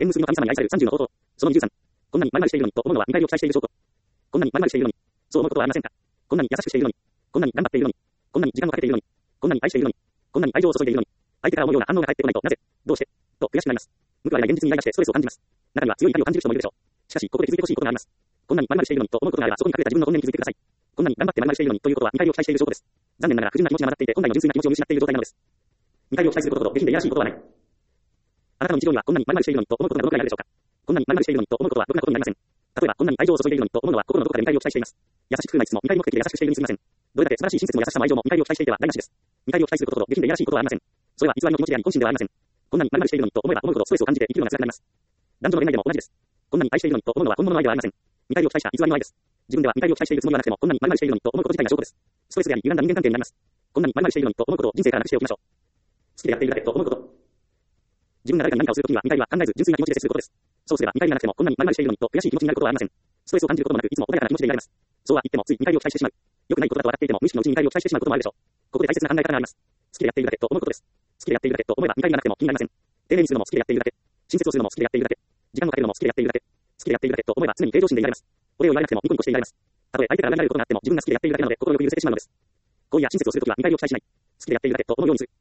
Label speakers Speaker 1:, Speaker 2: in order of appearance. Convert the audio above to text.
Speaker 1: 縁結びの神様に愛される30の応答。その23。こんなに〇〇しているのにと思うのは見返りを期待している証拠。こんなに〇〇しているのに、そう思うことはありませんか。こんなに優しくしているのに、こんなに頑張っているのに、こんなに時間をかけているのに、こんなに愛しているのに、こんなに愛情を注いでいるのに、相手から思うような反応が返ってこないと、なぜ、どうして、と悔しくなります。報われない現実にイライラしてストレスを感じます。中には強い怒りを感じる人もいるでしょう。しかし、ここで気づいてほしいことがあります。こんなに〇〇しているのにと思うことがあれば、そこに隠れた自分の本音に気づいてください。こんなに頑張って〇〇しているのにということは見返りを期待している証拠です。残念ながら不純な気持ちが混ざっていて、本来の純粋な気持ちを失っている状態なのです。見返りを期待することほど下品でいやらしいことはない。あなたの日常にはこんなに〇〇しているのにと思うことがどのくらいあるでしょうか。こんなに〇〇しているのにと思うことはろくなことになりません。例えば、こんなに愛情を注いでいるのにと思うのは心のどこかで見返りを期待しています。優しくないつも見返り目的で優しくしているにすみません。どれだけ素晴らしい親切も優しさも愛情も見返りを期待していては台無しです。見返りを期待することほど下品でいやらしいことはありません。それは偽りの気持ちであり本心ではありません。こんなに〇〇しているのにと思えば思うほどストレスを感じて生きるのが辛くなります。男女の恋愛でも同じです。こんなに愛しているのにと思うのは本物の愛ではありません。見返りを期待した偽りの愛です。自分では見返りを期待しているつもりはなくても、こんなに〇〇しているのにと思うこと自体が証拠です。ストレスであり歪んだ人間関係になります。こんなに〇〇しているのにと思うことを人生からなくしておきましょう。好きでやっているだけと思うこと。自分が誰かに何かをするときには見返りは考えず純粋な気持ちですることです。そうすれば見返りがなくてもこんなに〇〇しているのにと悔しい気持ちになることはありません。ストレスを感じることもなくいつも穏やかな気持ちでいられます。そうは言ってもつい見返りを期待してしまう。良くないことだと分かっていても無意識のうちに見返りを期待してしまうこともあるでしょう。ここで大切な考え方があります。好きでやっているだけと思うことです。好きでやっているだけと思えば見返りがなくても気になりません。丁寧にするのも好きでやっているだけ。親切をするのも好きでやっているだけ。時間をかけるのも好きでやっているだけ。好きでやっているだけと思えば常に平常心でいられます。お礼を言われなくてもニコニコしていられます。たとえ相手から恨まれることがあっても自分が好きでやっているだけなので心よく許せてしまうのです。恋や親切をするときは見返りを期待しない。好きでやっているだけと思うようにする。